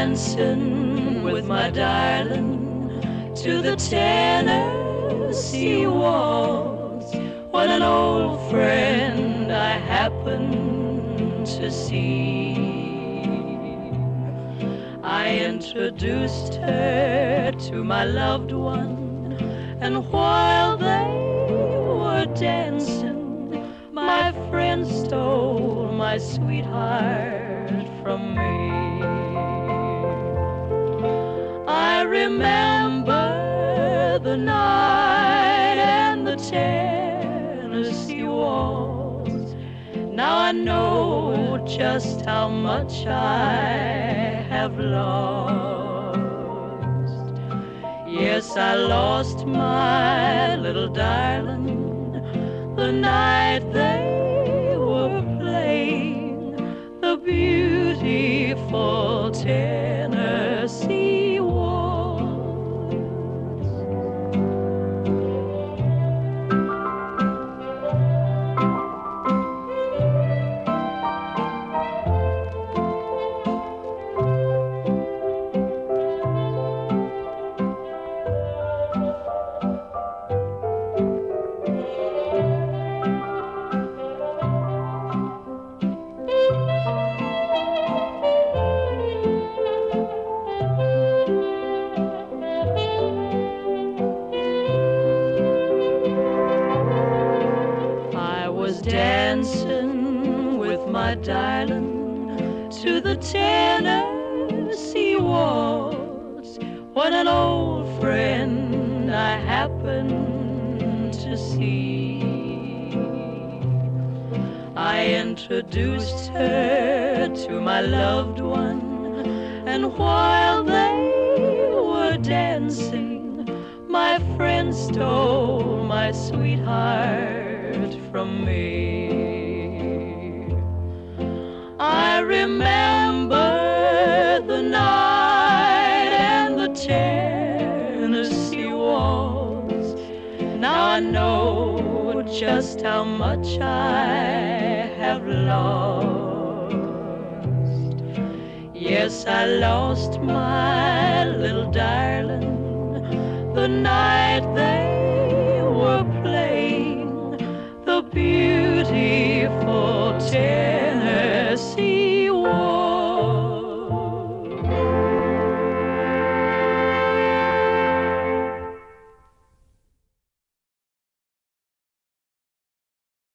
dancing with my darling to the Tennessee waltz when an old friend I happened to see. I introduced her to my loved one, and while they were dancing, my friend stole my sweetheart from me. I remember the night and the Tennessee waltz. Now I know just how much I have lost. Yes, I lost my little darling the night they were playing the beautiful Tennessee waltz. Dancing with my darling to the Tennessee waltz when an old friend I happened to see. I introduced her to my loved one, and while they were dancing, my friend stole my sweetheart from me. I remember the night and the Tennessee waltz. Now I know just how much I have lost. Yes, I lost my little darling the night they